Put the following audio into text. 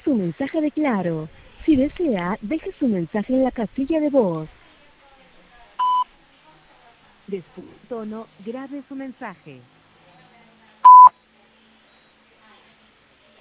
su mensaje de Claro. Si desea, deje su mensaje en la casilla de voz. Después del tono, grabe su mensaje.